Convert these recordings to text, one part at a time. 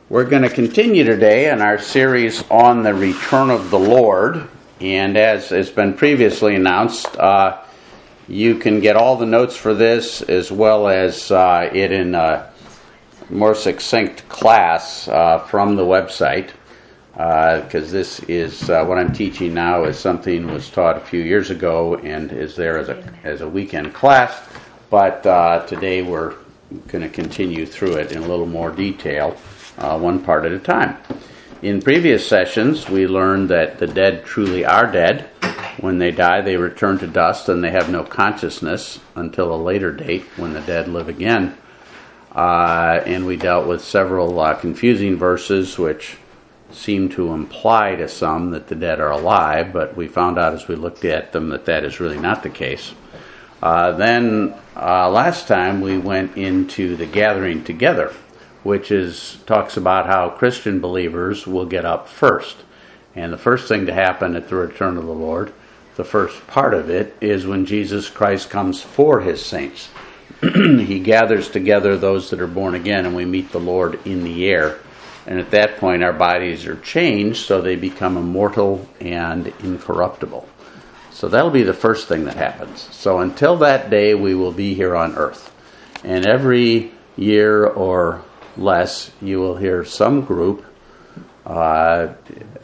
We're going to continue today in our series on the return of the Lord. And as has been previously announced, you can get all the notes for this as well as it in a more succinct class from the website. Because this is what I'm teaching now is something was taught a few years ago and is there as a weekend class. But today we're going to continue through it in a little more detail. One part at a time. In previous sessions, we learned that the dead truly are dead. When they die, they return to dust and they have no consciousness until a later date when the dead live again. And we dealt with several confusing verses which seem to imply to some that the dead are alive, but we found out as we looked at them that that is really not the case. Then last time we went into the gathering together, which talks about how Christian believers will get up first. And the first thing to happen at the return of the Lord, the first part of it, is when Jesus Christ comes for his saints. He gathers together those that are born again, and we meet the Lord in the air. And at that point, our bodies are changed, so they become immortal and incorruptible. So that'll be the first thing that happens. So until that day, we will be here on earth. And every year or less, you will hear some group tell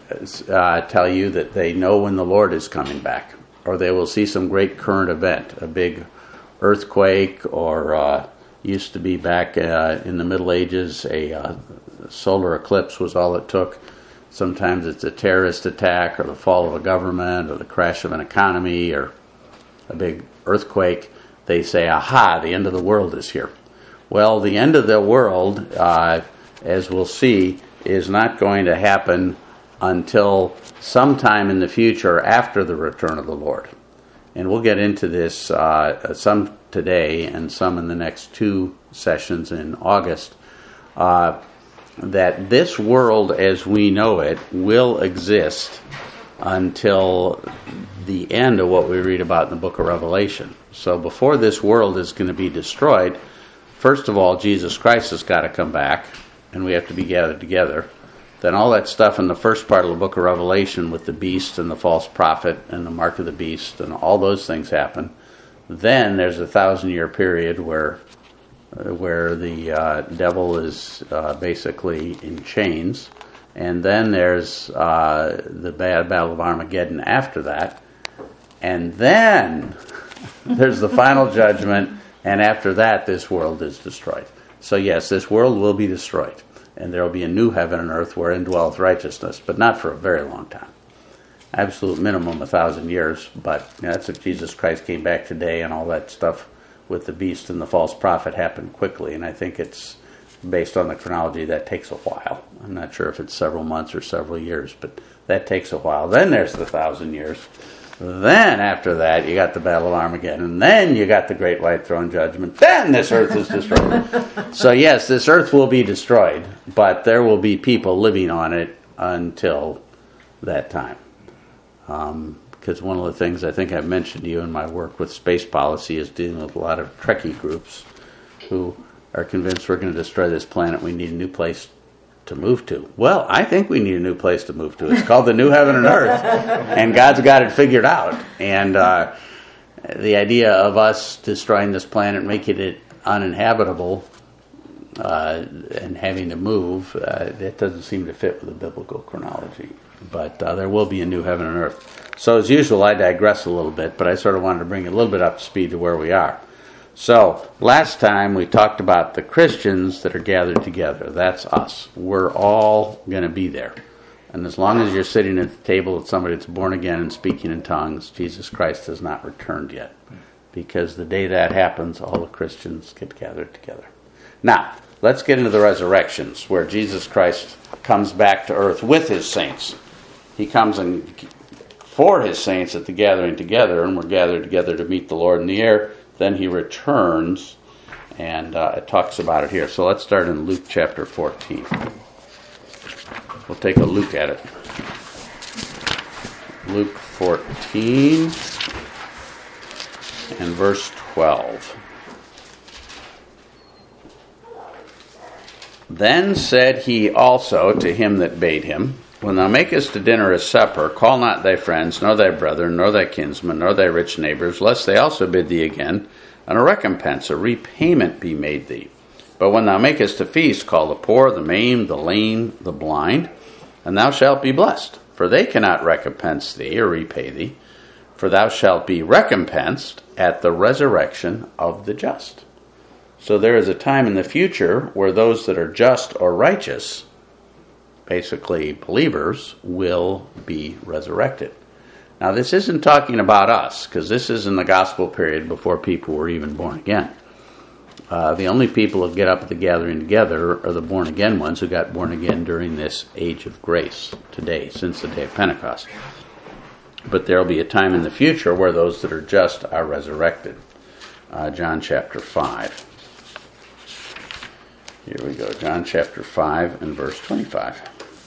you that they know when the Lord is coming back, or they will see some great current event, a big earthquake, or used to be back in the Middle Ages, a solar eclipse was all it took. Sometimes it's a terrorist attack, or the fall of a government, or the crash of an economy, or a big earthquake. They say, aha, the end of the world is here. Well, the end of the world, as we'll see, is not going to happen until sometime in the future after the return of the Lord. And we'll get into this some today and some in the next two sessions in August, that this world as we know it will exist until the end of what we read about in the book of Revelation. So before this world is going to be destroyed, first of all, Jesus Christ has got to come back, and we have to be gathered together. Then all that stuff in the first part of the book of Revelation with the beast and the false prophet and the mark of the beast and all those things happen. Then there's a 1,000-year period where the devil is basically in chains. And then there's the bad battle of Armageddon after that. And then there's the final judgment. And after that, this world is destroyed. So yes, this world will be destroyed. And there will be a new heaven and earth wherein dwelleth righteousness, but not for a very long time. Absolute minimum 1,000 years, but that's if Jesus Christ came back today and all that stuff with the beast and the false prophet happened quickly. And I think it's based on the chronology that takes a while. I'm not sure if it's several months or several years, but that takes a while. Then there's the 1,000 years. Then after that, you got the Battle of Armageddon. And then you got the Great White Throne Judgment. Then this earth is destroyed. So yes, this earth will be destroyed, but there will be people living on it until that time. Because one of the things I think I've mentioned to you in my work with space policy is dealing with a lot of Trekkie groups who are convinced we're going to destroy this planet. We need a new place to move to. Well, I think we need a new place to move to. It's called the new heaven and earth, and God's got it figured out. And the idea of us destroying this planet, making it uninhabitable, and having to move, that doesn't seem to fit with the biblical chronology. But there will be a new heaven and earth. So as usual, I digress a little bit, but I sort of wanted to bring it a little bit up to speed to where we are. So, last time we talked about the Christians that are gathered together. That's us. We're all going to be there. And as long as you're sitting at the table with somebody that's born again and speaking in tongues, Jesus Christ has not returned yet. Because the day that happens, all the Christians get gathered together. Now, let's get into the resurrections, where Jesus Christ comes back to earth with his saints. He comes for his saints at the gathering together, and we're gathered together to meet the Lord in the air. Then he returns, and it talks about it here. So let's start in Luke chapter 14. We'll take a look at it. Luke 14 and verse 12. Then said he also to him that bade him, When thou makest a dinner or supper, call not thy friends, nor thy brethren, nor thy kinsmen, nor thy rich neighbors, lest they also bid thee again, and a recompense, a repayment be made thee. But when thou makest a feast, call the poor, the maimed, the lame, the blind, and thou shalt be blessed. For they cannot recompense thee or repay thee, for thou shalt be recompensed at the resurrection of the just. So there is a time in the future where those that are just or righteous, basically believers, will be resurrected. Now this isn't talking about us, because this is in the gospel period before people were even born again. The only people who get up at the gathering together are the born again ones who got born again during this age of grace today, since the day of Pentecost. But there will be a time in the future where those that are just are resurrected. John chapter 5. Here we go. John chapter 5 and verse 25.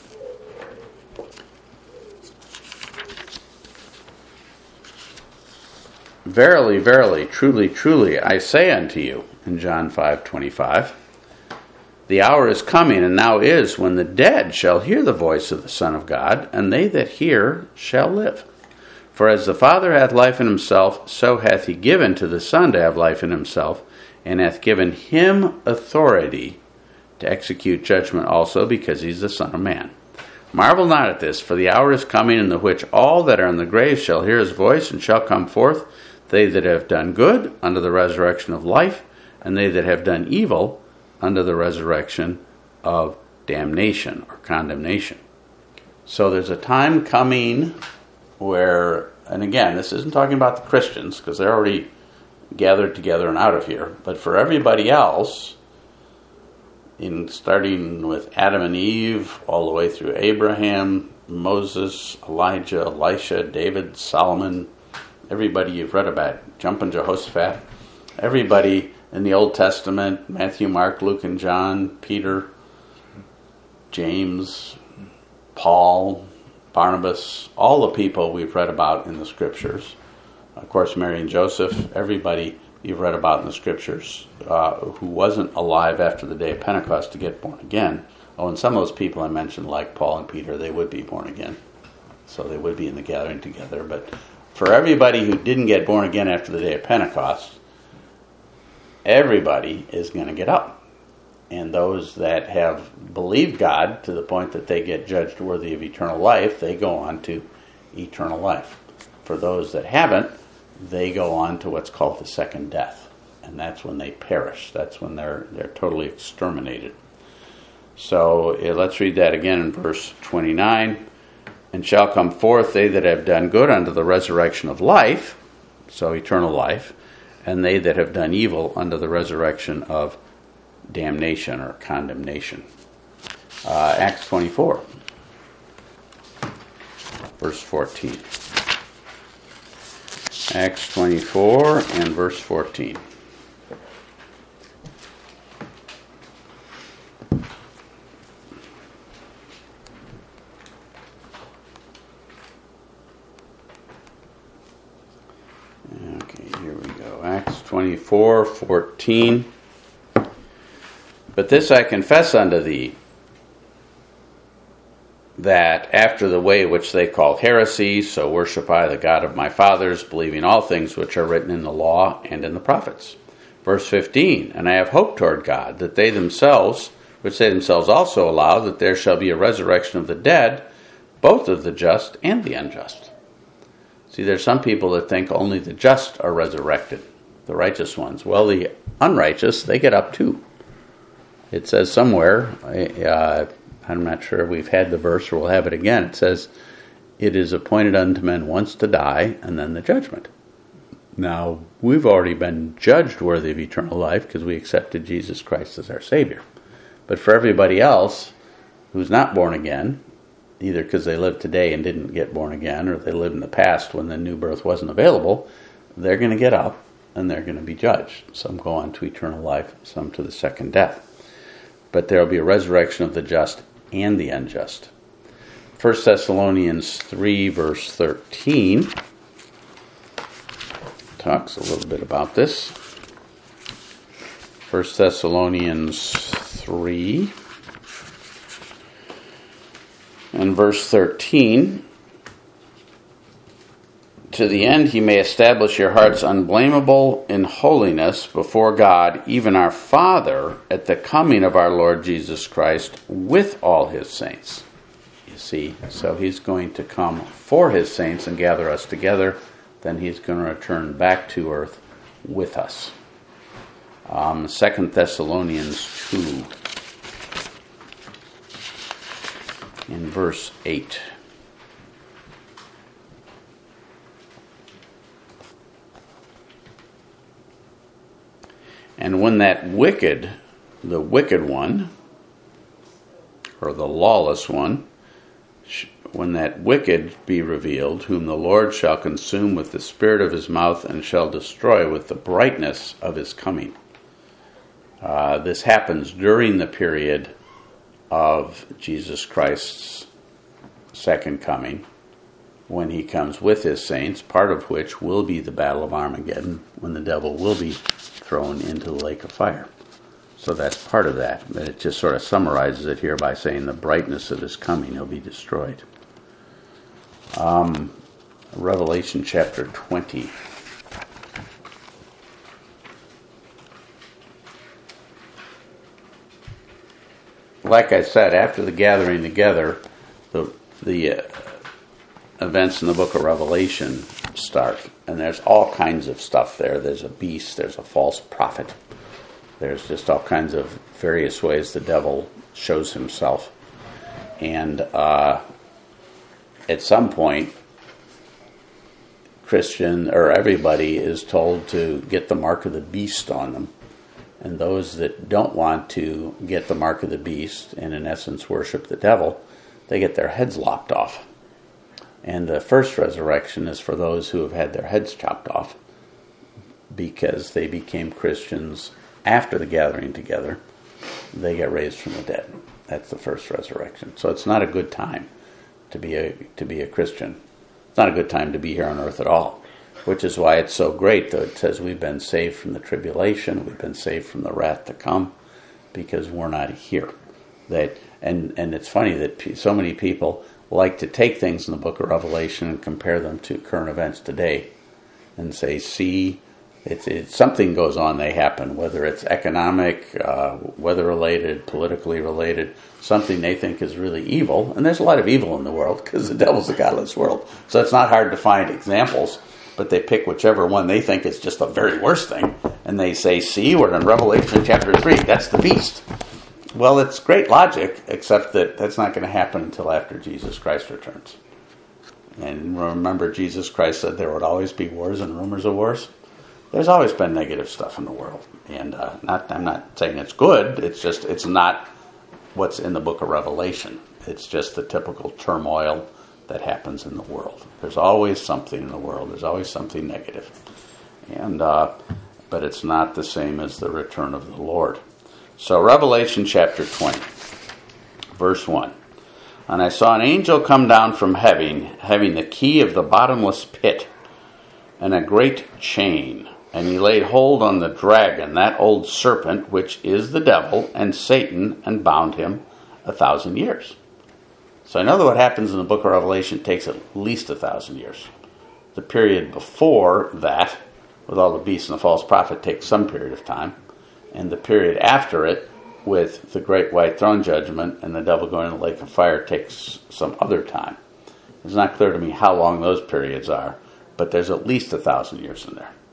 Verily, verily, truly, truly, I say unto you, in John 5:25, the hour is coming, and now is, when the dead shall hear the voice of the Son of God, and they that hear shall live. For as the Father hath life in himself, so hath he given to the Son to have life in himself, and hath given him authority to execute judgment also, because he is the Son of Man. Marvel not at this, for the hour is coming in the which all that are in the grave shall hear his voice, and shall come forth, they that have done good, unto the resurrection of life, and they that have done evil, unto the resurrection of damnation or condemnation. So there's a time coming where, and again, this isn't talking about the Christians, because they're already gathered together and out of here, but for everybody else, in starting with Adam and Eve, all the way through Abraham, Moses, Elijah, Elisha, David, Solomon, everybody you've read about, jumping Jehoshaphat, everybody in the Old Testament, Matthew, Mark, Luke, and John, Peter, James, Paul, Barnabas, all the people we've read about in the Scriptures. Of course, Mary and Joseph, everybody you've read about in the Scriptures who wasn't alive after the day of Pentecost to get born again. Oh, and some of those people I mentioned, like Paul and Peter, they would be born again. So they would be in the gathering together. But for everybody who didn't get born again after the day of Pentecost, everybody is going to get up. And those that have believed God to the point that they get judged worthy of eternal life, they go on to eternal life. For those that haven't, they go on to what's called the second death. And that's when they perish. That's when they're totally exterminated. So let's read that again in verse 29. And shall come forth they that have done good unto the resurrection of life, so eternal life, and they that have done evil unto the resurrection of damnation or condemnation. Acts 24, verse 14. Acts 24 and verse 14. Okay, here we go. Acts 24:14. But this I confess unto thee, that after the way which they call heresy, so worship I the God of my fathers, believing all things which are written in the law and in the prophets. Verse 15, and I have hope toward God, that they themselves, which they themselves also allow, that there shall be a resurrection of the dead, both of the just and the unjust. See, there's some people that think only the just are resurrected, the righteous ones. Well, the unrighteous, they get up too. It says somewhere, I'm not sure if we've had the verse or we'll have it again. It says, it is appointed unto men once to die, and then the judgment. Now, we've already been judged worthy of eternal life because we accepted Jesus Christ as our Savior. But for everybody else who's not born again, either because they live today and didn't get born again, or they lived in the past when the new birth wasn't available, they're going to get up and they're going to be judged. Some go on to eternal life, some to the second death. But there will be a resurrection of the just and the unjust. 1 Thessalonians 3, verse 13 talks a little bit about this. 1 Thessalonians 3, In verse 13, to the end he may establish your hearts unblameable in holiness before God, even our Father, at the coming of our Lord Jesus Christ with all his saints. You see, so he's going to come for his saints and gather us together. Then he's going to return back to earth with us. 2 Thessalonians 2, in verse 8. And when that the wicked one, or the lawless one, when that wicked be revealed, whom the Lord shall consume with the spirit of his mouth and shall destroy with the brightness of his coming. This happens during the period of Jesus Christ's second coming, when he comes with his saints, part of which will be the Battle of Armageddon, when the devil will be thrown into the lake of fire. So that's part of that. But it just sort of summarizes it here by saying the brightness of his coming, he'll be destroyed. Revelation chapter 20. Like I said, after the gathering together, the events in the book of Revelation start. And there's all kinds of stuff there. There's a beast, there's a false prophet. There's just all kinds of various ways the devil shows himself. And at some point, Christian, or everybody, is told to get the mark of the beast on them. And those that don't want to get the mark of the beast, and in essence worship the devil, they get their heads lopped off. And the first resurrection is for those who have had their heads chopped off because they became Christians after the gathering together. They get raised from the dead. That's the first resurrection. So it's not a good time to be a Christian. It's not a good time to be here on earth at all, which is why it's so great that it says we've been saved from the tribulation, we've been saved from the wrath to come, because we're not here. And it's funny that so many people like to take things in the book of Revelation and compare them to current events today and say, see, it's something goes on, they happen, whether it's economic, weather-related, politically related, something they think is really evil. And there's a lot of evil in the world because the devil's a godless world. So it's not hard to find examples, but they pick whichever one they think is just the very worst thing. And they say, see, we're in Revelation chapter 3, that's the beast. Well, it's great logic, except that that's not going to happen until after Jesus Christ returns. And remember, Jesus Christ said there would always be wars and rumors of wars. There's always been negative stuff in the world. And I'm not saying it's good, it's not what's in the book of Revelation. It's just the typical turmoil that happens in the world. There's always something in the world. There's always something negative. And but it's not the same as the return of the Lord. So Revelation chapter 20, verse 1. And I saw an angel come down from heaven, having the key of the bottomless pit and a great chain. And he laid hold on the dragon, that old serpent, which is the devil and Satan, and bound him 1,000 years. So I know that what happens in the book of Revelation takes at least 1,000 years. The period before that, with all the beasts and the false prophet, takes some period of time. And the period after it, with the great white throne judgment and the devil going in the lake of fire, takes some other time. It's not clear to me how long those periods are, but there's at least 1,000 years in there.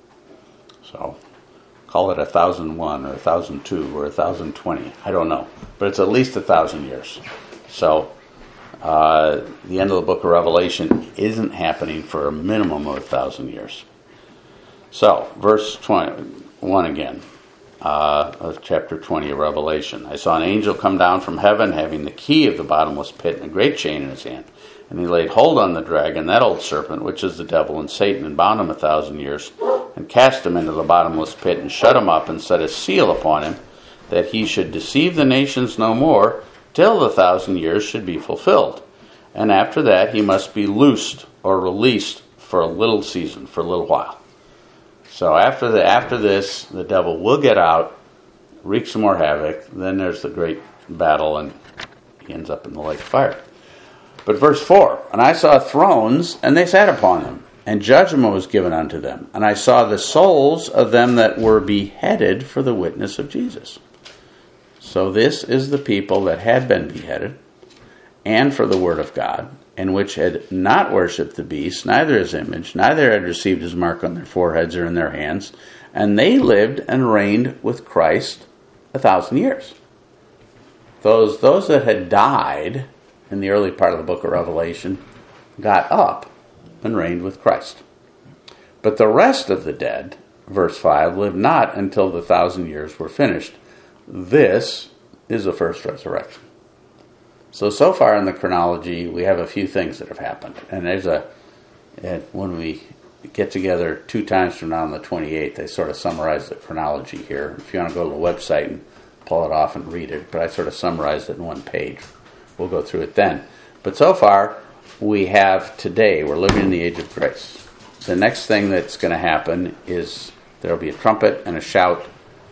So call it 1,001 or 1,002 or 1,020. I don't know. But it's at least 1,000 years. So the end of the book of Revelation isn't happening for a minimum of 1,000 years. So, verse 21 again. Of chapter 20 of Revelation. I saw an angel come down from heaven, having the key of the bottomless pit and a great chain in his hand. And he laid hold on the dragon, that old serpent, which is the devil and Satan, and bound him 1,000 years, and cast him into the bottomless pit, and shut him up, and set a seal upon him, that he should deceive the nations no more, till the 1,000 years should be fulfilled. And after that he must be loosed, or released, for a little season, for a little while. So after this, the devil will get out, wreak some more havoc. Then there's the great battle, and he ends up in the lake of fire. But verse 4, and I saw thrones, and they sat upon them, and judgment was given unto them. And I saw the souls of them that were beheaded for the witness of Jesus. So this is the people that had been beheaded, and for the word of God, and which had not worshipped the beast, neither his image, neither had received his mark on their foreheads or in their hands. And they lived and reigned with Christ 1,000 years. Those that had died in the early part of the book of Revelation got up and reigned with Christ. But the rest of the dead, verse 5, lived not until the 1,000 years were finished. This is the first resurrection. So far in the chronology, we have a few things that have happened. And when we get together 2 times from now on the 28th, they sort of summarize the chronology here. If you want to go to the website and pull it off and read it, but I sort of summarized it in one page. We'll go through it then. But so far, we have today, we're living in the age of grace. The next thing that's going to happen is there will be a trumpet and a shout,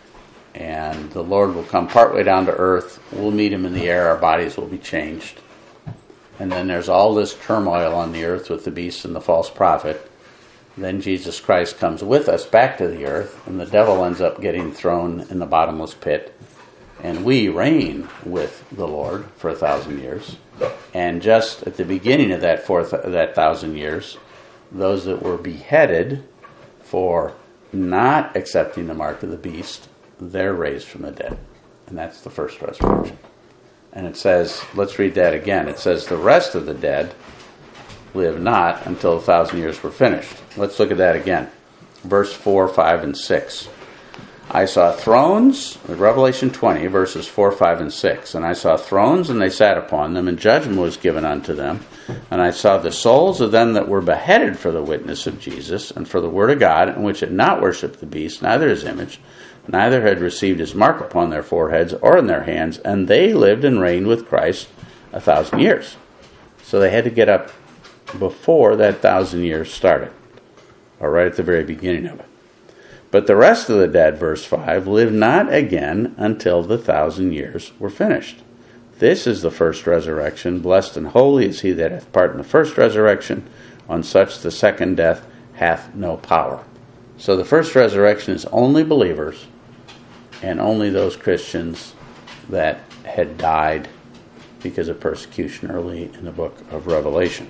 and the Lord will come partway down to earth. We'll meet him in the air. Our bodies will be changed. And then there's all this turmoil on the earth with the beast and the false prophet. Then Jesus Christ comes with us back to the earth, and the devil ends up getting thrown in the bottomless pit. And we reign with the Lord for 1,000 years. And just at the beginning of that 1,000 years, those that were beheaded for not accepting the mark of the beast, they're raised from the dead. And that's the first resurrection. And it says, let's read that again. It says, the rest of the dead live not until 1,000 years were finished. Let's look at that again. Verse 4, 5, and 6. I saw thrones, Revelation 20, verses 4, 5, and 6. And I saw thrones, and they sat upon them, and judgment was given unto them. And I saw the souls of them that were beheaded for the witness of Jesus, and for the word of God, and which had not worshipped the beast, neither his image, neither had received his mark upon their foreheads or in their hands, and they lived and reigned with Christ 1,000 years. So they had to get up before that 1,000 years started, or right at the very beginning of it. But the rest of the dead, verse 5, lived not again until the 1,000 years were finished. This is the first resurrection. Blessed and holy is he that hath part in the first resurrection. On such the second death hath no power. So the first resurrection is only believers and only those Christians that had died because of persecution early in the book of Revelation.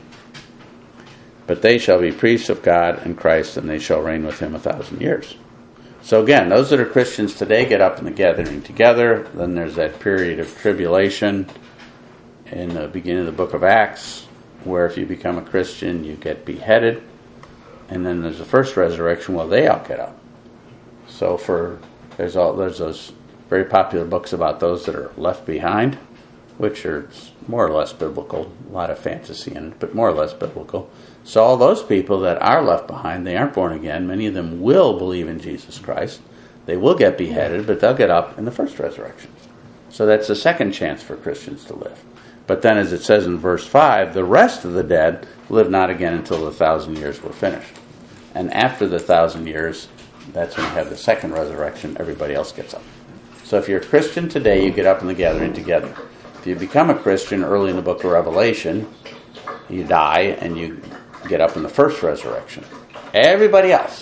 But they shall be priests of God and Christ, and they shall reign with him 1,000 years. So again, those that are Christians today get up in the gathering together. Then there's that period of tribulation in the beginning of the book of Acts, where if you become a Christian, you get beheaded. And then there's the first resurrection, well, they all get up. So there's those very popular books about those that are left behind, which are more or less biblical. A lot of fantasy in it, but more or less biblical. So all those people that are left behind, they aren't born again. Many of them will believe in Jesus Christ. They will get beheaded, but they'll get up in the first resurrection. So that's the second chance for Christians to live. But then as it says in verse 5, the rest of the dead live not again until the 1,000 years were finished. And after the 1,000 years, that's when you have the second resurrection. Everybody else gets up. So if you're a Christian today, you get up in the gathering together. If you become a Christian early in the book of Revelation, you die and you get up in the first resurrection. Everybody else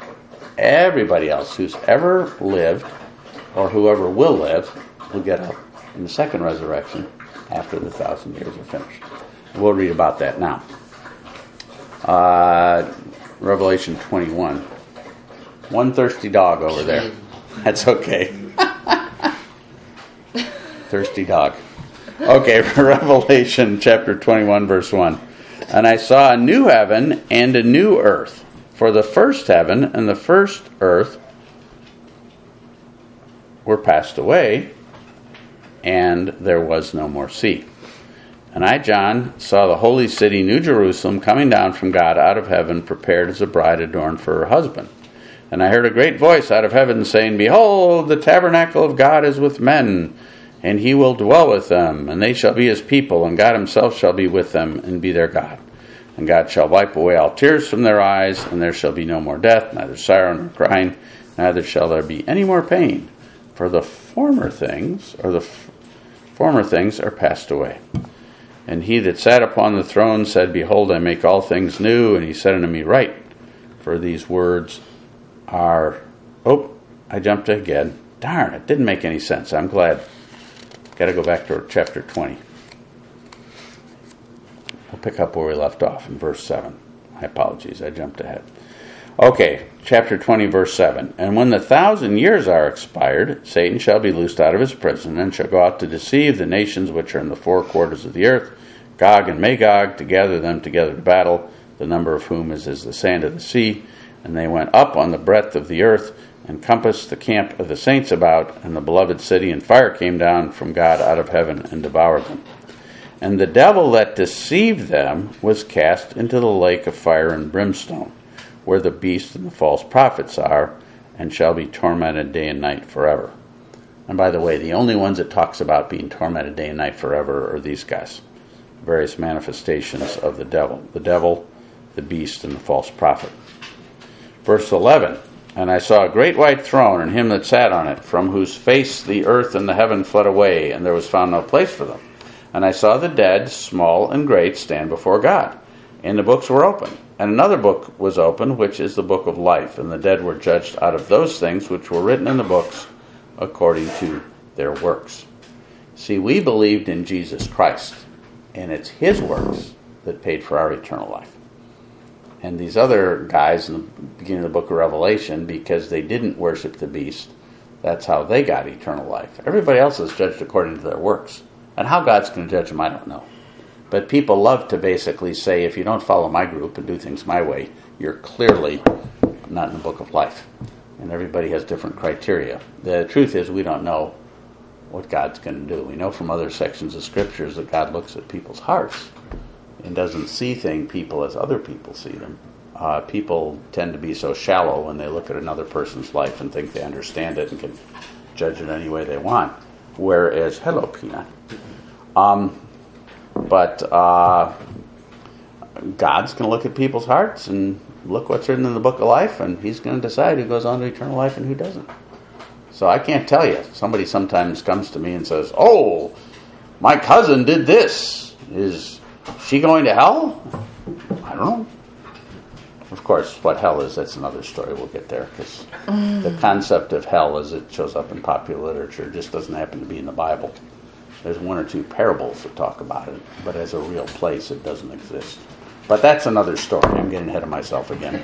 who's ever lived or whoever will live will get up in the second resurrection after the 1,000 years are finished. We'll read about that now. Revelation 21. One thirsty dog over there. That's okay. Thirsty dog. Okay, Revelation chapter 21, verse 1. And I saw a new heaven and a new earth. For the first heaven and the first earth were passed away, and there was no more sea. And I, John, saw the holy city, New Jerusalem, coming down from God out of heaven, prepared as a bride adorned for her husband. And I heard a great voice out of heaven saying, Behold, the tabernacle of God is with men, and he will dwell with them, and they shall be his people, and God himself shall be with them, and be their God. And God shall wipe away all tears from their eyes, and there shall be no more death, neither sorrow nor crying, neither shall there be any more pain, for the former things are passed away. And he that sat upon the throne said, Behold, I make all things new. And he said unto me, Write, for these words are... Oh, I jumped ahead. Darn, it didn't make any sense. I'm glad. Got to go back to chapter 20. We'll pick up where we left off in verse 7. My apologies, I jumped ahead. Okay, chapter 20, verse 7. And when the 1,000 years are expired, Satan shall be loosed out of his prison, and shall go out to deceive the nations which are in the four quarters of the earth, Gog and Magog, to gather them together to battle, the number of whom is as the sand of the sea. And they went up on the breadth of the earth, and compassed the camp of the saints about, and the beloved city, and fire came down from God out of heaven, and devoured them. And the devil that deceived them was cast into the lake of fire and brimstone, where the beast and the false prophets are, and shall be tormented day and night forever. And by the way, the only ones it talks about being tormented day and night forever are these guys. Various manifestations of the devil, the beast, and the false prophet. Verse 11, And I saw a great white throne, and him that sat on it, from whose face the earth and the heaven fled away, and there was found no place for them. And I saw the dead, small and great, stand before God. And the books were open. And another book was opened, which is the book of life. And the dead were judged out of those things which were written in the books according to their works. See, we believed in Jesus Christ, and it's his works that paid for our eternal life. And these other guys in the beginning of the book of Revelation, because they didn't worship the beast, that's how they got eternal life. Everybody else is judged according to their works. And how God's going to judge them, I don't know. But people love to basically say, if you don't follow my group and do things my way, you're clearly not in the book of life. And everybody has different criteria. The truth is, we don't know what God's going to do. We know from other sections of scriptures that God looks at people's hearts and doesn't see people as other people see them. People tend to be so shallow when they look at another person's life and think they understand it and can judge it any way they want. Whereas, hello, Peanut. But God's going to look at people's hearts and look what's written in the book of life, and he's going to decide who goes on to eternal life and who doesn't. So I can't tell you. Somebody sometimes comes to me and says, "Oh, my cousin did this. Is she going to hell?" I don't know. Of course, what hell is, that's another story. We'll get there, because the concept of hell as it shows up in popular literature just doesn't happen to be in the Bible. There's one or two parables that talk about it, but as a real place, it doesn't exist. But that's another story. I'm getting ahead of myself again.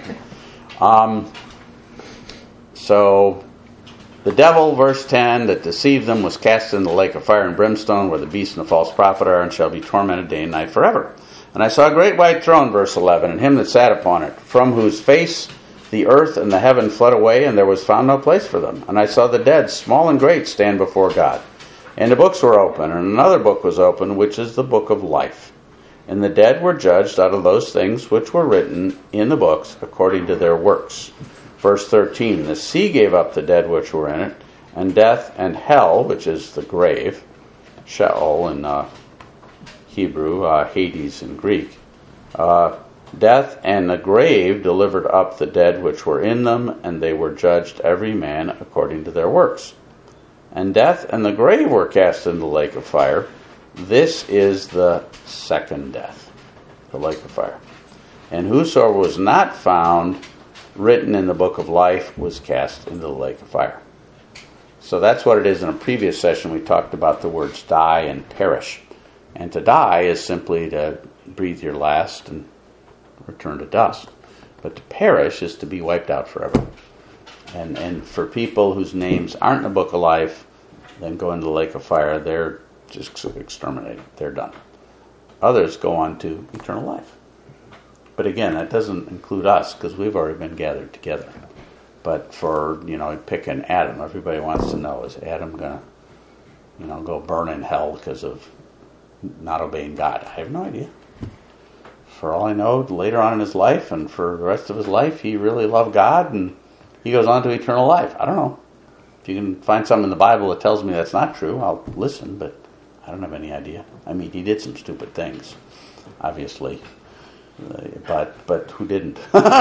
So, the devil, verse 10, that deceived them was cast in the lake of fire and brimstone, where the beast and the false prophet are, and shall be tormented day and night forever. And I saw a great white throne, verse 11, and him that sat upon it, from whose face the earth and the heaven fled away, and there was found no place for them. And I saw the dead, small and great, stand before God. And the books were open, and another book was opened, which is the book of life. And the dead were judged out of those things which were written in the books according to their works. Verse 13, the sea gave up the dead which were in it, and death and hell, which is the grave, Sheol in Hebrew, Hades in Greek, death and the grave delivered up the dead which were in them, and they were judged every man according to their works. And death and the grave were cast into the lake of fire. This is the second death, the lake of fire. And whosoever was not found written in the book of life was cast into the lake of fire. So that's what it is. In a previous session, we talked about the words die and perish. And to die is simply to breathe your last and return to dust. But to perish is to be wiped out forever. And for people whose names aren't in the book of life, then go into the lake of fire, they're just exterminated. They're done. Others go on to eternal life. But again, that doesn't include us, because we've already been gathered together. But for, picking Adam, everybody wants to know, is Adam going to, go burn in hell because of not obeying God? I have no idea. For all I know, later on in his life and for the rest of his life, he really loved God and he goes on to eternal life. I don't know. If you can find something in the Bible that tells me that's not true, I'll listen, but I don't have any idea. I mean, he did some stupid things, obviously. But who didn't?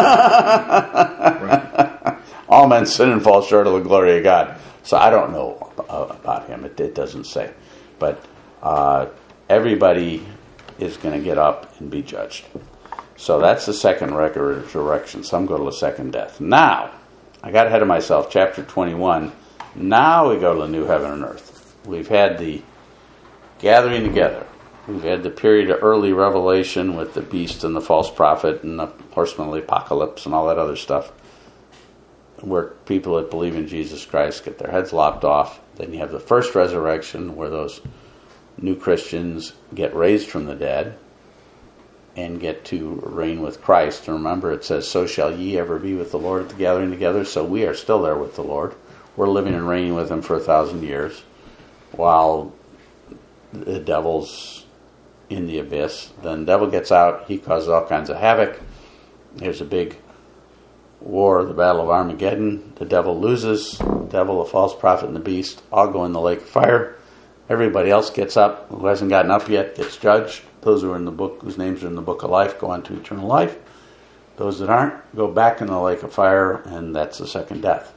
Right. All men sin and fall short of the glory of God. So I don't know about him. It doesn't say. But everybody is going to get up and be judged. So that's the second resurrection. Some go to the second death. Now, I got ahead of myself, chapter 21. Now we go to the new heaven and earth. We've had the gathering together. We've had the period of early revelation with the beast and the false prophet and the horseman of the apocalypse and all that other stuff, where people that believe in Jesus Christ get their heads lopped off. Then you have the first resurrection, where those new Christians get raised from the dead and get to reign with Christ. And remember, it says, so shall ye ever be with the Lord at the gathering together. So we are still there with the Lord. We're living and reigning with him for 1,000 years, while the devil's in the abyss. Then the devil gets out. He causes all kinds of havoc. There's a big war, the Battle of Armageddon. The devil loses. The devil, the false prophet, and the beast all go in the lake of fire. Everybody else gets up, who hasn't gotten up yet, gets judged. Those who are in the book, whose names are in the book of life, go on to eternal life. Those that aren't go back in the lake of fire, and that's the second death.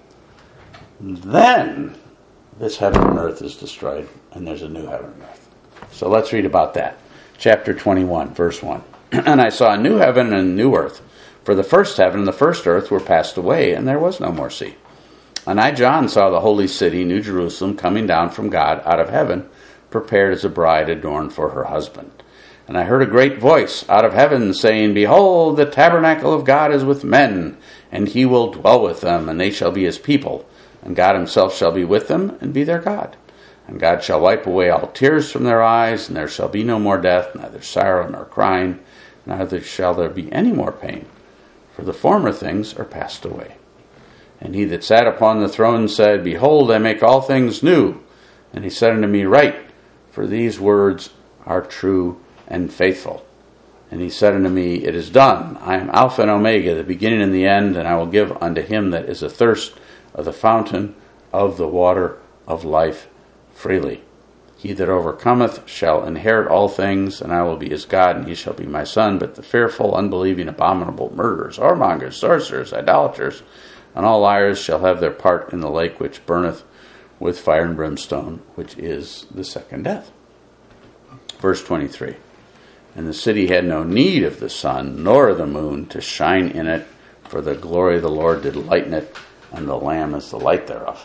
Then this heaven and earth is destroyed, and there's a new heaven and earth. So let's read about that. Chapter 21, verse 1. And I saw a new heaven and a new earth. For the first heaven and the first earth were passed away, and there was no more sea. And I, John, saw the holy city, New Jerusalem, coming down from God out of heaven, prepared as a bride adorned for her husband. And I heard a great voice out of heaven saying, behold, the tabernacle of God is with men, and he will dwell with them, and they shall be his people. And God himself shall be with them, and be their God. And God shall wipe away all tears from their eyes, and there shall be no more death, neither sorrow nor crying, neither shall there be any more pain. For the former things are passed away. And he that sat upon the throne said, behold, I make all things new. And he said unto me, write, for these words are true and faithful. And he said unto me, it is done. I am Alpha and Omega, the beginning and the end, and I will give unto him that is athirst of the fountain of the water of life freely. He that overcometh shall inherit all things, and I will be his God, and he shall be my son. But the fearful, unbelieving, abominable, murderers, whoremongers, sorcerers, idolaters, and all liars shall have their part in the lake which burneth with fire and brimstone, which is the second death. Verse 23. And the city had no need of the sun, nor of the moon, to shine in it, for the glory of the Lord did lighten it, and the Lamb is the light thereof.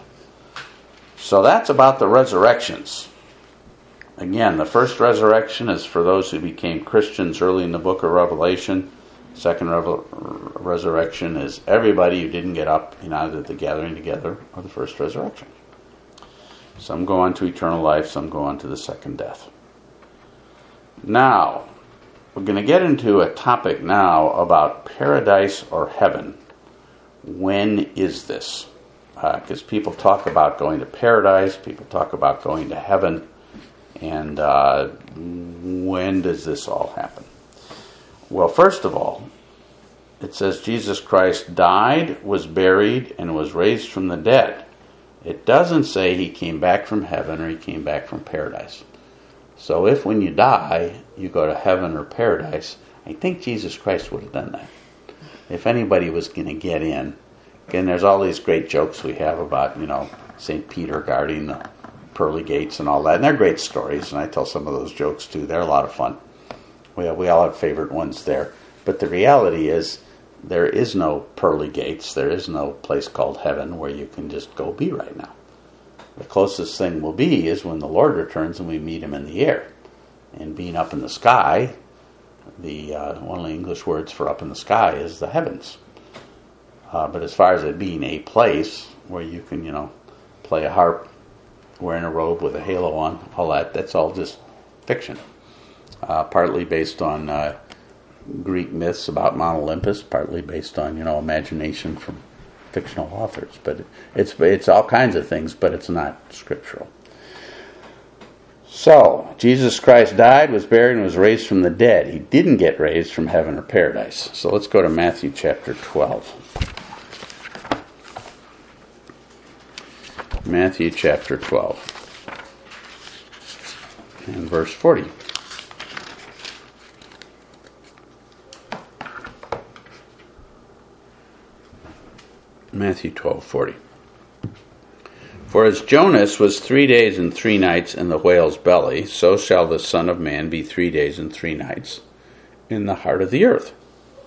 So that's about the resurrections. Again, the first resurrection is for those who became Christians early in the book of Revelation. Second resurrection is everybody who didn't get up in either the gathering together or the first resurrection. Some go on to eternal life, some go on to the second death. Now, we're going to get into a topic now about paradise or heaven. When is this? Because people talk about going to paradise, people talk about going to heaven, and when does this all happen? Well, first of all, it says Jesus Christ died, was buried, and was raised from the dead. It doesn't say he came back from heaven or he came back from paradise. So if when you die, you go to heaven or paradise, I think Jesus Christ would have done that. If anybody was going to get in. Again, there's all these great jokes we have about, St. Peter guarding the pearly gates and all that. And they're great stories, and I tell some of those jokes too. They're a lot of fun. We all have favorite ones there. But the reality is, there is no pearly gates. There is no place called heaven where you can just go be right now. The closest thing will be is when the Lord returns and we meet him in the air. And being up in the sky, one of the English words for up in the sky is the heavens. But as far as it being a place where you can, play a harp, wearing a robe with a halo on, all that's all just fiction. Partly based on Greek myths about Mount Olympus, partly based on, imagination from fictional authors. But it's all kinds of things, but it's not scriptural. So, Jesus Christ died, was buried, and was raised from the dead. He didn't get raised from heaven or paradise. So let's go to Matthew chapter 12. Matthew chapter 12 and verse 40. Matthew 12:40. For as Jonas was 3 days and 3 nights in the whale's belly, so shall the Son of Man be 3 days and 3 nights in the heart of the earth.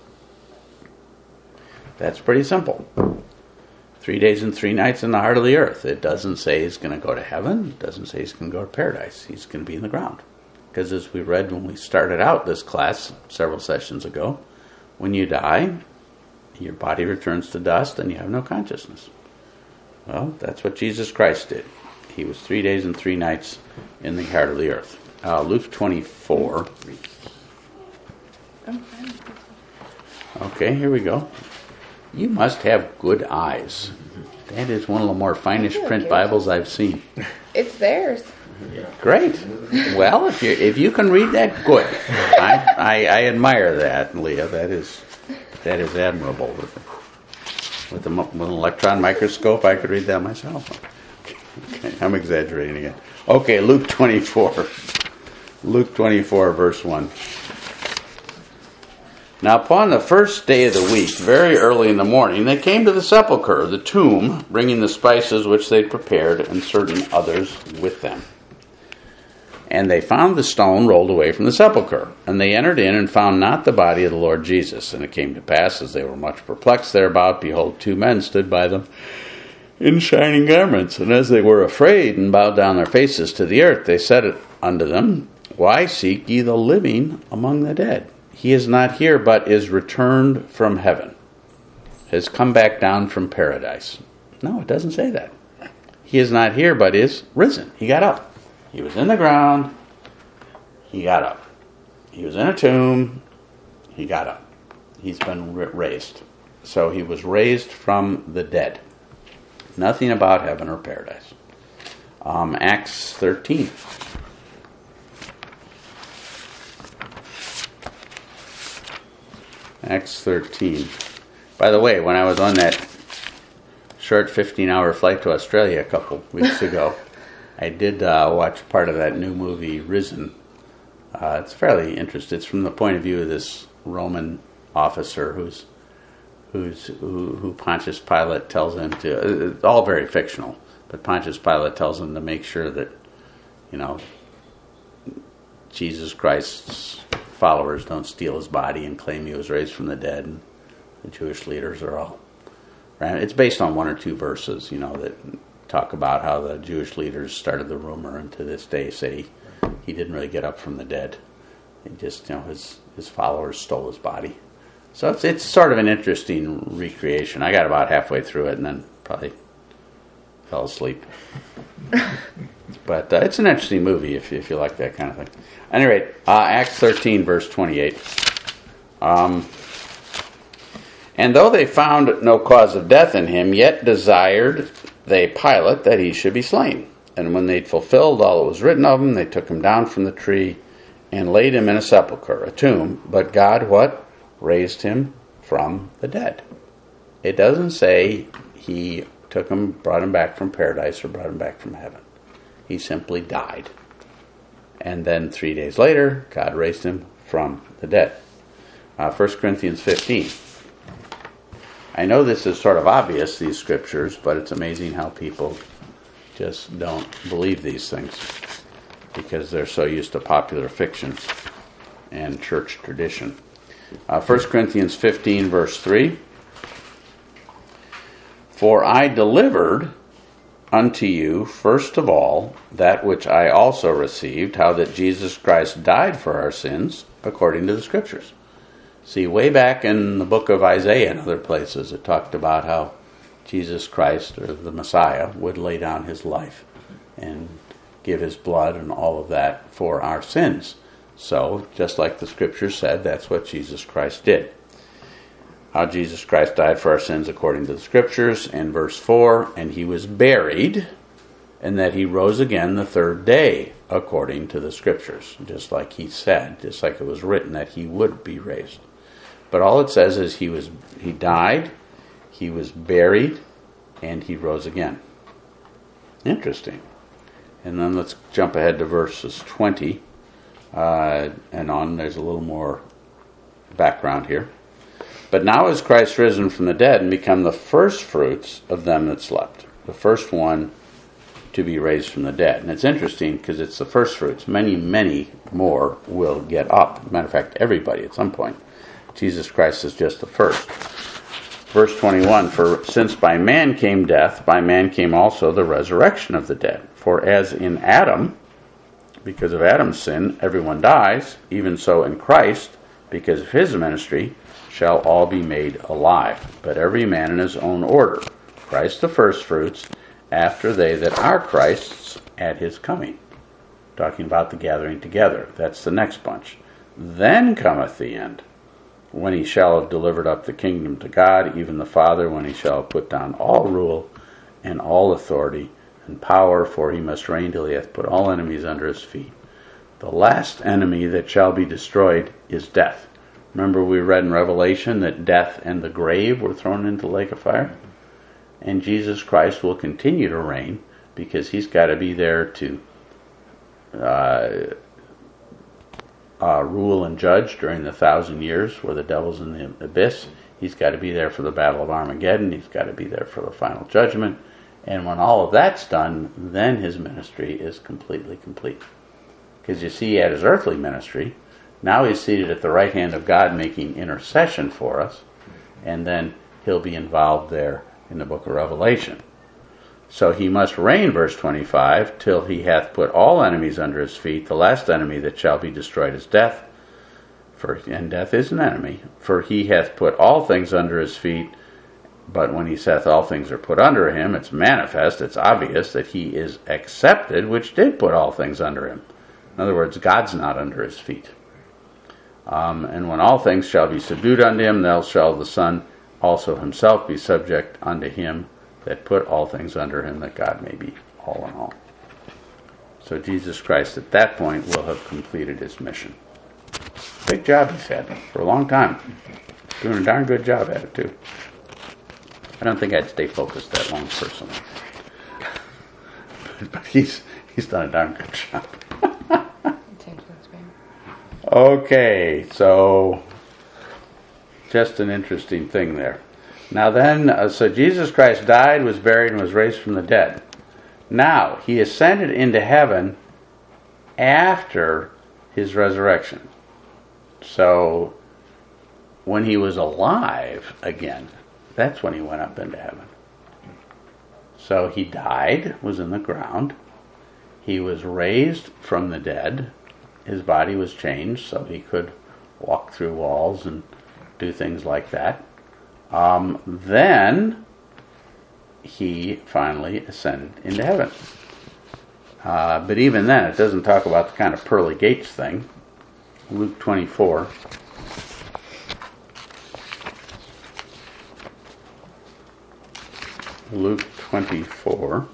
That's pretty simple. 3 days and 3 nights in the heart of the earth. It doesn't say he's going to go to heaven. It doesn't say he's going to go to paradise. He's going to be in the ground. Because as we read when we started out this class several sessions ago, when you die, your body returns to dust and you have no consciousness. Well, that's what Jesus Christ did. He was 3 days and 3 nights in the heart of the earth. Luke 24. Okay, here we go. You must have good eyes. That is one of the more finest print Bibles I've seen. It's theirs. Great. Well, if you can read that, good. I admire that, Leah. That is admirable. With an electron microscope, I could read that myself. Okay, I'm exaggerating again. Okay, Luke 24. Luke 24, verse 1. Now upon the first day of the week, very early in the morning, they came to the sepulchre, the tomb, bringing the spices which they'd prepared, and certain others with them. And they found the stone rolled away from the sepulchre. And they entered in and found not the body of the Lord Jesus. And it came to pass, as they were much perplexed thereabout, behold, 2 men stood by them in shining garments. And as they were afraid and bowed down their faces to the earth, they said unto them, Why seek ye the living among the dead? He is not here, but is returned from heaven, has come back down from paradise. No, it doesn't say that. He is not here, but is risen. He got up. He was in the ground. He got up. He was in a tomb. He got up. He's been raised. So he was raised from the dead. Nothing about heaven or paradise. Acts 13. Acts 13. By the way, when I was on that short 15-hour flight to Australia a couple weeks ago, I did watch part of that new movie, Risen. It's fairly interesting. It's from the point of view of this Roman officer who Pontius Pilate tells him to. It's all very fictional, but Pontius Pilate tells him to make sure that, Jesus Christ's followers don't steal his body and claim he was raised from the dead. And the Jewish leaders are all right. It's based on 1 or 2 verses, that talk about how the Jewish leaders started the rumor, and to this day say he didn't really get up from the dead. He just, his followers stole his body. So it's sort of an interesting recreation. I got about halfway through it and then probably fell asleep. But it's an interesting movie if you like that kind of thing. At any rate, Acts 13, verse 28. And though they found no cause of death in him, yet desired they Pilate that he should be slain. And when they'd fulfilled all that was written of him, they took him down from the tree and laid him in a sepulchre, a tomb. But God, what? Raised him from the dead. It doesn't say he took him, brought him back from paradise or brought him back from heaven. He simply died. And then 3 days later, God raised him from the dead. 1 Corinthians 15. I know this is sort of obvious, these scriptures, but it's amazing how people just don't believe these things because they're so used to popular fiction and church tradition. 1 Corinthians 15, verse 3. For I delivered unto you, first of all, that which I also received, how that Jesus Christ died for our sins, according to the Scriptures. See, way back in the book of Isaiah and other places, it talked about how Jesus Christ, or the Messiah, would lay down his life and give his blood and all of that for our sins. So, just like the Scripture said, that's what Jesus Christ did. How Jesus Christ died for our sins according to the Scriptures. And verse 4, and he was buried, and that he rose again the 3rd day according to the Scriptures. Just like he said, just like it was written that he would be raised. But all it says is he died, he was buried, and he rose again. Interesting. And then let's jump ahead to verses 20 and on. There's a little more background here. But now is Christ risen from the dead and become the first fruits of them that slept. The first one to be raised from the dead. And it's interesting because it's the first fruits. Many, many more will get up. Matter of fact, everybody at some point. Jesus Christ is just the first. Verse 21, for since by man came death, by man came also the resurrection of the dead. For as in Adam, because of Adam's sin, everyone dies, even so in Christ, because of his ministry, shall all be made alive, but every man in his own order. Christ the firstfruits, after they that are Christ's at his coming. Talking about the gathering together. That's the next bunch. Then cometh the end, when he shall have delivered up the kingdom to God, even the Father, when he shall have put down all rule and all authority and power, for he must reign till he hath put all enemies under his feet. The last enemy that shall be destroyed is death. Remember we read in Revelation that death and the grave were thrown into the lake of fire? And Jesus Christ will continue to reign because he's got to be there to rule and judge during the 1,000 years where the devil's in the abyss. He's got to be there for the battle of Armageddon. He's got to be there for the final judgment. And when all of that's done, then his ministry is completely complete. Because you see, he had his earthly ministry. Now he's seated at the right hand of God making intercession for us. And then he'll be involved there in the book of Revelation. So he must reign, verse 25, till he hath put all enemies under his feet. The last enemy that shall be destroyed is death. And death is an enemy. For he hath put all things under his feet. But when he saith all things are put under him, it's manifest, it's obvious that he is accepted, which did put all things under him. In other words, God's not under his feet. And when all things shall be subdued unto him, then shall the Son also himself be subject unto him that put all things under him, that God may be all in all. So Jesus Christ at that point will have completed his mission. Big job he's had for a long time. Doing a darn good job at it too. I don't think I'd stay focused that long personally. But he's done a darn good job. Okay, so just an interesting thing there. Now then, so Jesus Christ died, was buried, and was raised from the dead. Now, he ascended into heaven after his resurrection. So, when he was alive again, that's when he went up into heaven. So he died, was in the ground. He was raised from the dead. His body was changed so he could walk through walls and do things like that. Then he finally ascended into heaven. But even then, it doesn't talk about the kind of pearly gates thing. Luke 24. Luke 24.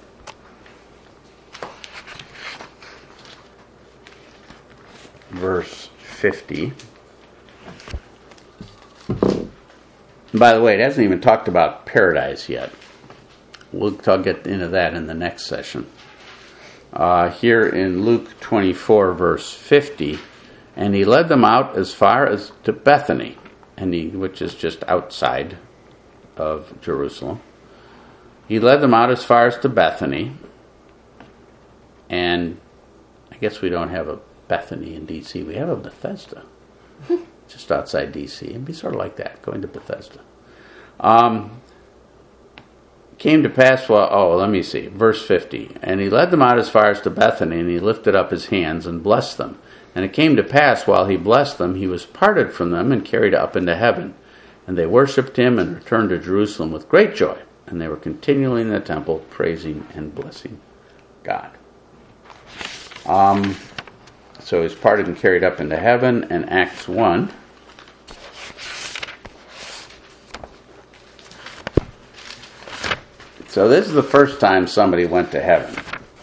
Verse 50. And by the way, it hasn't even talked about paradise yet. We'll get into that in the next session. Here in Luke 24, verse 50, and he led them out as far as to Bethany, which is just outside of Jerusalem. He led them out as far as to Bethany, and I guess we don't have a Bethany in D.C. We have a Bethesda, just outside D.C. It'd be sort of like that, going to Bethesda. Came to pass verse 50. And he led them out as far as to Bethany, and he lifted up his hands and blessed them. And it came to pass, while he blessed them, he was parted from them and carried up into heaven. And they worshipped him and returned to Jerusalem with great joy. And they were continually in the temple, praising and blessing God. So he's parted and carried up into heaven. And Acts 1. So this is the first time somebody went to heaven.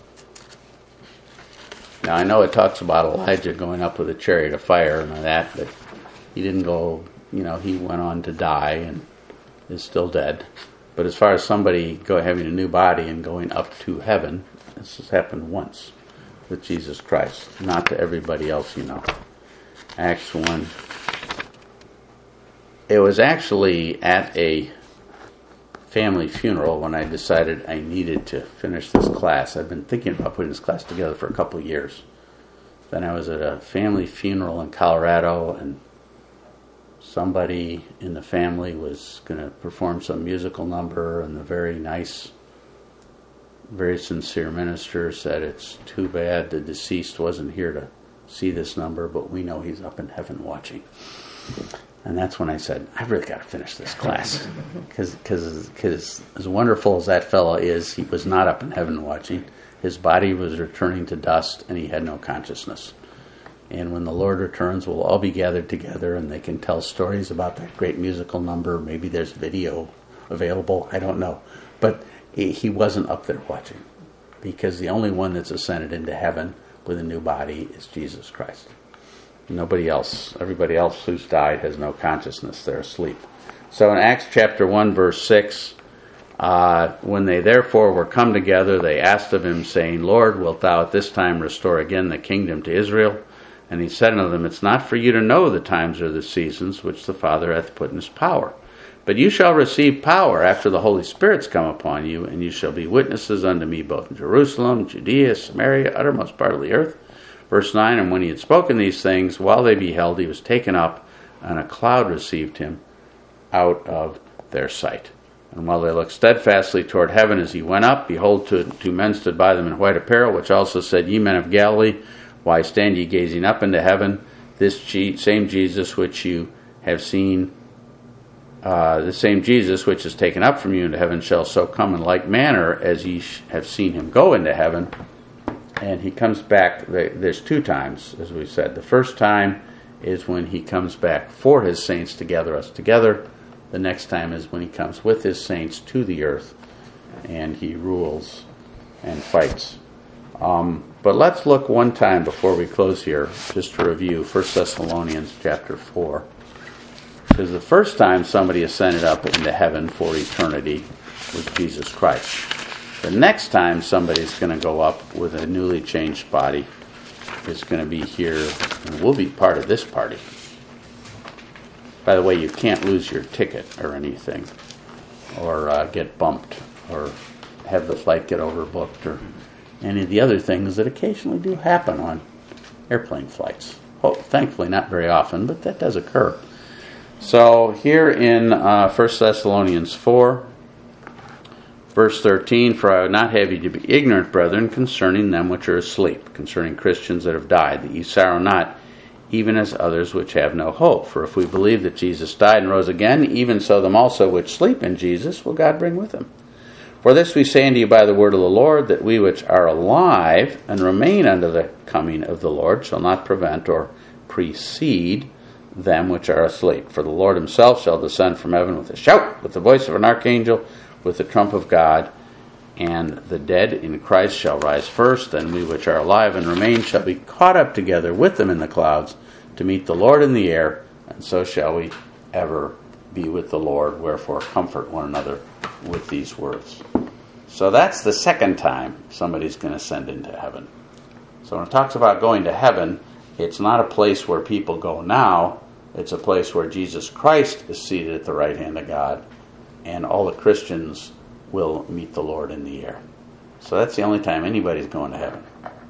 Now I know it talks about Elijah going up with a chariot of fire and all that, but he didn't go, he went on to die and is still dead. But as far as somebody having a new body and going up to heaven, this has happened once with Jesus Christ, not to everybody else Acts 1. It was actually at a family funeral when I decided I needed to finish this class. I've been thinking about putting this class together for a couple of years. Then I was at a family funeral in Colorado, and somebody in the family was going to perform some musical number, and the very nice, very sincere minister said, "It's too bad the deceased wasn't here to see this number, but we know he's up in heaven watching." And that's when I said, I've really got to finish this class. Because as wonderful as that fellow is, he was not up in heaven watching. His body was returning to dust, and he had no consciousness. And when the Lord returns, we'll all be gathered together, and they can tell stories about that great musical number. Maybe there's video available. I don't know. But he wasn't up there watching, because the only one that's ascended into heaven with a new body is Jesus Christ. Nobody else. Everybody else who's died has no consciousness. They're asleep. So in Acts chapter 1, verse 6, when they therefore were come together, they asked of him, saying, Lord, wilt thou at this time restore again the kingdom to Israel? And he said unto them, It's not for you to know the times or the seasons which the Father hath put in his power. But you shall receive power after the Holy Spirit's come upon you, and you shall be witnesses unto me both in Jerusalem, Judea, Samaria, uttermost part of the earth. Verse 9, And when he had spoken these things, while they beheld, he was taken up, and a cloud received him out of their sight. And while they looked steadfastly toward heaven as he went up, behold, two men stood by them in white apparel, which also said, Ye men of Galilee, why stand ye gazing up into heaven? This same Jesus which you have seen, the same Jesus which is taken up from you into heaven shall so come in like manner as ye have seen him go into heaven. And he comes back. There's two times, as we said. The first time is when he comes back for his saints to gather us together. The next time is when he comes with his saints to the earth, and he rules and fights. But let's look one time before we close here, just to review 1 Thessalonians chapter 4. Because the first time somebody ascended up into heaven for eternity was Jesus Christ. The next time somebody's going to go up with a newly changed body is going to be here, and we'll be part of this party. By the way, you can't lose your ticket or anything, or get bumped, or have the flight get overbooked, or any of the other things that occasionally do happen on airplane flights. Oh, thankfully not very often, but that does occur. So here in 1 Thessalonians 4, verse 13, For I would not have you to be ignorant, brethren, concerning them which are asleep, concerning Christians that have died, that ye sorrow not, even as others which have no hope. For if we believe that Jesus died and rose again, even so them also which sleep in Jesus will God bring with him. For this we say unto you by the word of the Lord, that we which are alive and remain unto the coming of the Lord shall not prevent or precede them which are asleep. For the Lord himself shall descend from heaven with a shout, with the voice of an archangel, with the trump of God, and the dead in Christ shall rise first, and we which are alive and remain shall be caught up together with them in the clouds to meet the Lord in the air, and so shall we ever be with the Lord. Wherefore comfort one another with these words. So that's the second time somebody's going to ascend into heaven. So when it talks about going to heaven, it's not a place where people go now. It's a place where Jesus Christ is seated at the right hand of God, and all the Christians will meet the Lord in the air. So that's the only time anybody's going to heaven.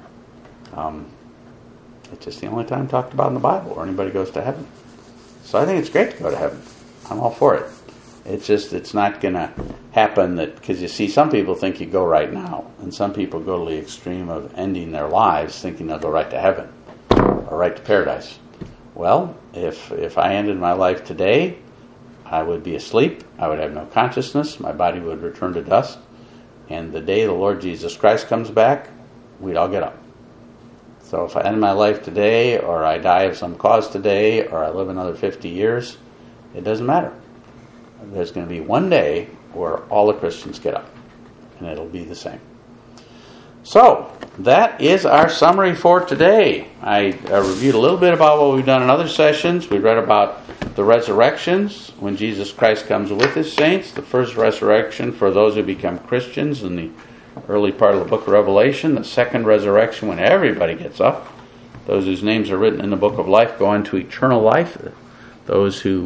It's just the only time talked about in the Bible where anybody goes to heaven. So I think it's great to go to heaven. I'm all for it. It's not going to happen that, because you see, some people think you go right now, and some people go to the extreme of ending their lives thinking they'll go right to heaven or right to paradise. Well, if I ended my life today, I would be asleep, I would have no consciousness, my body would return to dust, and the day the Lord Jesus Christ comes back, we'd all get up. So if I end my life today, or I die of some cause today, or I live another 50 years, it doesn't matter. There's going to be one day where all the Christians get up, and it'll be the same. So, that is our summary for today. I reviewed a little bit about what we've done in other sessions. We read about the resurrections when Jesus Christ comes with his saints. The first resurrection for those who become Christians in the early part of the book of Revelation. The second resurrection when everybody gets up. Those whose names are written in the book of life go into eternal life. Those who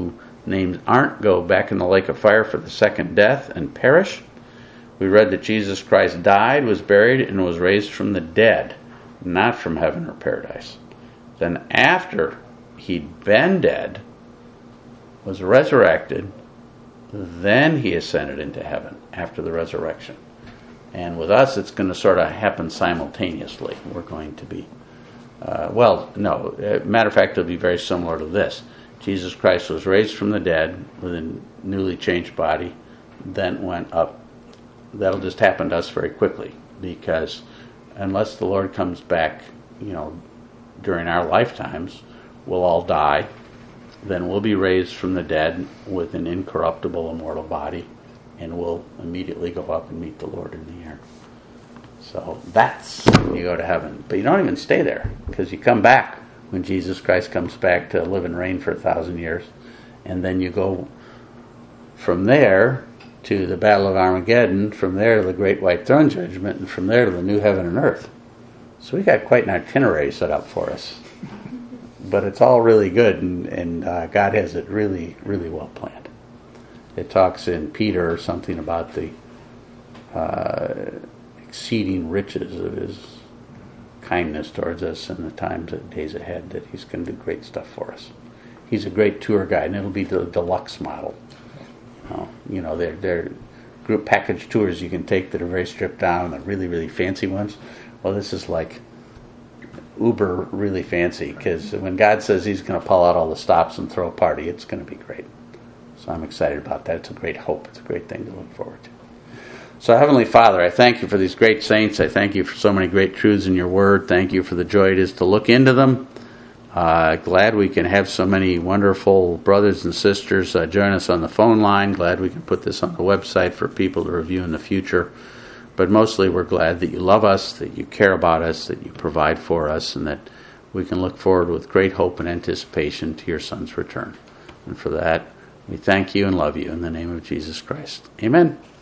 named Arndt go back in the lake of fire for the second death and perish. We read that Jesus Christ died, was buried, and was raised from the dead, not from heaven or paradise. Then after he'd been dead, was resurrected, then he ascended into heaven after the resurrection. And with us, it's going to sort of happen simultaneously. We're going to be, matter of fact, it'll be very similar to this. Jesus Christ was raised from the dead with a newly changed body, then went up. That'll just happen to us very quickly, because unless the Lord comes back, during our lifetimes, we'll all die. Then we'll be raised from the dead with an incorruptible, immortal body, and we'll immediately go up and meet the Lord in the air. So that's when you go to heaven. But you don't even stay there, because you come back when Jesus Christ comes back to live and reign for 1,000 years. And then you go from there to the Battle of Armageddon, from there to the Great White Throne Judgment, and from there to the new heaven and earth. So we got quite an itinerary set up for us. But it's all really good, and God has it really, really well planned. It talks in Peter or something about the exceeding riches of his kindness towards us in the times and days ahead, that he's going to do great stuff for us. He's a great tour guide, and it'll be the deluxe model. They're group package tours you can take that are very stripped down, the really, really fancy ones. Well, this is like uber really fancy, because when God says he's going to pull out all the stops and throw a party, it's going to be great. So I'm excited about that. It's a great hope. It's a great thing to look forward to. So Heavenly Father, I thank you for these great saints. I thank you for so many great truths in your word. Thank you for the joy it is to look into them. Glad we can have so many wonderful brothers and sisters join us on the phone line. Glad we can put this on the website for people to review in the future. But mostly we're glad that you love us, that you care about us, that you provide for us, and that we can look forward with great hope and anticipation to your Son's return. And for that, we thank you and love you in the name of Jesus Christ. Amen.